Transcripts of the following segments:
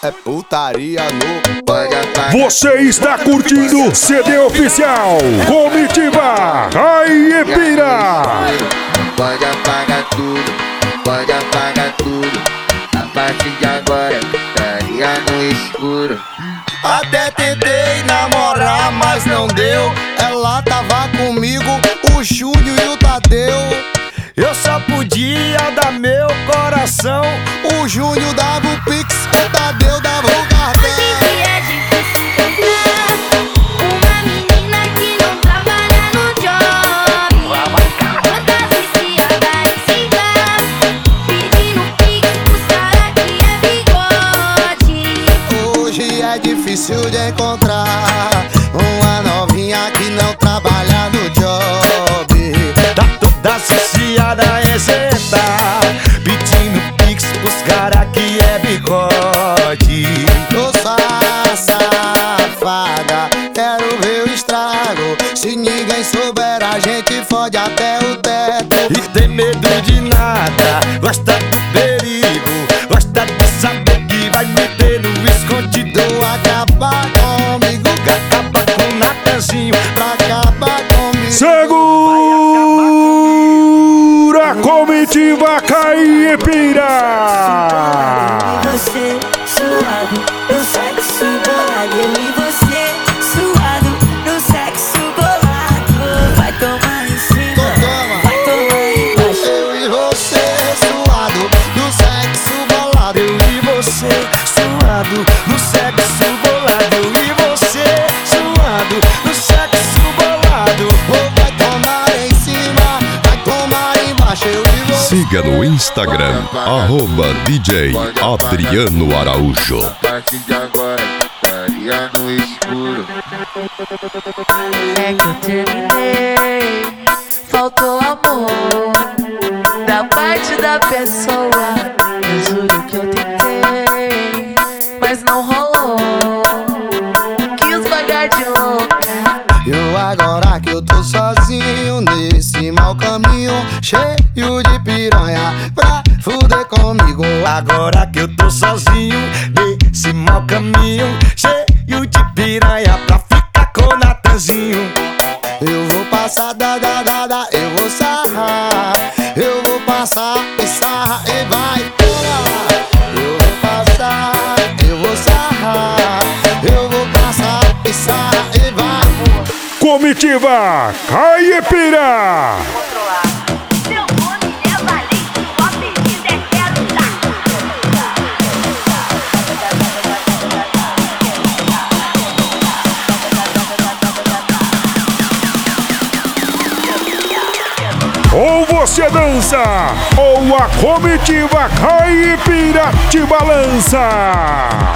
É putaria no paga. Você está curtindo CD oficial Comitiva Caipira. Pode apagar tudo, pode apagar tudo. A partir de agora, putaria no escuro. Até tentei namorar, mas não deu. Ela tava comigo, o Júnior e o Tadeu. Eu só podia dar meu coração. O Júnior dava o Pix, o Tadeu dava o cartão. Hoje é difícil encontrar uma menina que não trabalha no job. Outra viciada em cigarro, pedindo Pix pros cara que é bigode. Hoje é difícil de encontrar uma novinha que não trabalha no job. Tá toda associada a exeta, pedindo Pix pros cara que é bigode. Tô safada, quero ver o estrago. Se ninguém souber, a gente fode até o teto. E tem medo de nada, gosta do perigo, gosta de saber que vai meter no escondido. Acabar comigo, acaba com o Natanzinho, pra acabar comigo. Segura a Comitiva Caipira. Você suado, no sexo bolado. Eu e você suado, no sexo bolado. Vai tomar em cima, vai tomar embaixo. Eu e você suado, no sexo bolado. Eu e você suado, no sexo bolado. Eu e você suado, no sexo bolado. Vai tomar em cima, vai tomar embaixo. Eu e você. Siga no Instagram, @DJ Adriano Araújo. A partir de agora, putaria no escuro. É que eu terminei, faltou amor da parte da pessoa. Eu juro que eu tentei, mas não rolou. Quis pagar de louca. Eu agora que eu tô sozinho nesse mau caminho, cheio de piranha pra fuder comigo. Agora que eu tô sozinho nesse mau caminho, cheio de piranha pra ficar com o Natanzinho. Eu vou passar eu vou sarrar. Eu vou passar e sarrar e vai porra. Eu vou passar, eu vou sarrar. Eu vou passar e sarrar e vai porra. Comitiva Caipira. Meu nome é Valente, o apelido é Quero Dar. Ou você dança, ou a Comitiva Caipira te balança.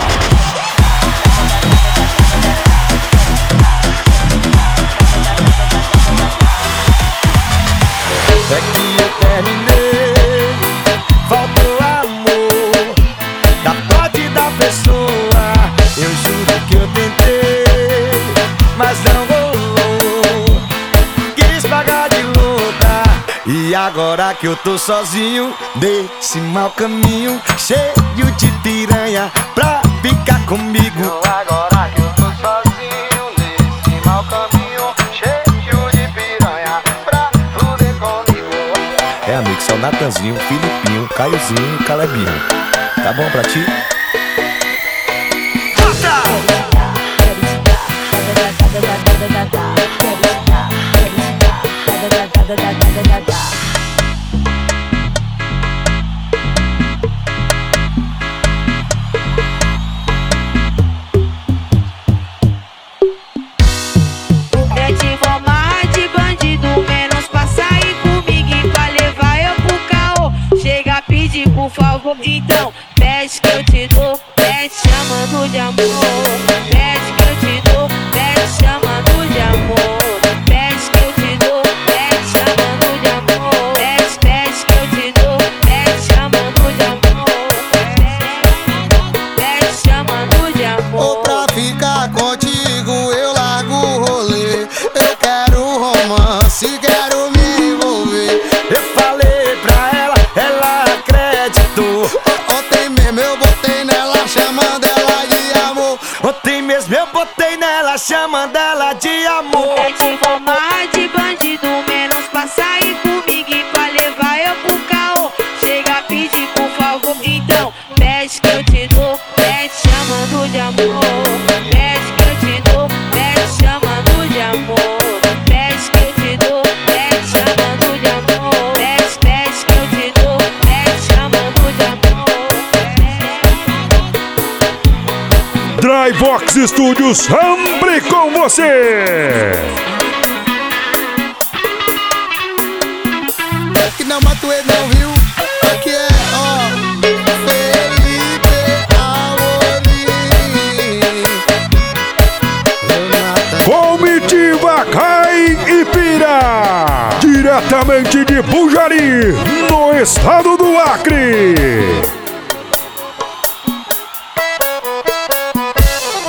É que eu terminei, faltou amor da parte da pessoa. Eu juro que eu tentei, mas não rolou. Quis pagar de louca. E agora que eu tô sozinho nesse mau caminho, cheio de piranha pra ficar comigo. Agora que eu tô sozinho nesse mau caminho, cheio de piranha pra fuder comigo. É, amigo, são Natanzinho, Filipinho, Caiozinho e Calebinho. Tá bom pra ti? É de formar de bandido, menos pra sair comigo e pra levar eu pro caô. Chega a pedir por favor, então pede que eu te dou, pede chamando de amor. Pede que eu te dou, pede chamando de amor. Pede que eu te dou, pede chamando de amor. Pede que eu te dou, pede chamando de amor. Pede chamando de Ou amor. pra ficar contigo eu largo o rolê. Eu quero romance, quero me envolver. Eu falei pra ela, ela acreditou. Ontem mesmo eu botei nela chamando ela tá chamando ela de amor. Eu te vou mais de bandido, menos pra sair comigo e pra levar eu pro caô. Chega a pedir por favor, então pede que eu te dou, pede chamando de amor. Pede que eu te dou, pede chamando de amor. Pede que eu te dou, pede chamando de amor. Pede que eu te dou, pede chamando de amor. Dryvox Studios, sempre com você. Que não mato ele não, viu? Aqui é, ó, Felipe Amorim. Comitiva Caipira, diretamente de Bujari, no estado do Acre.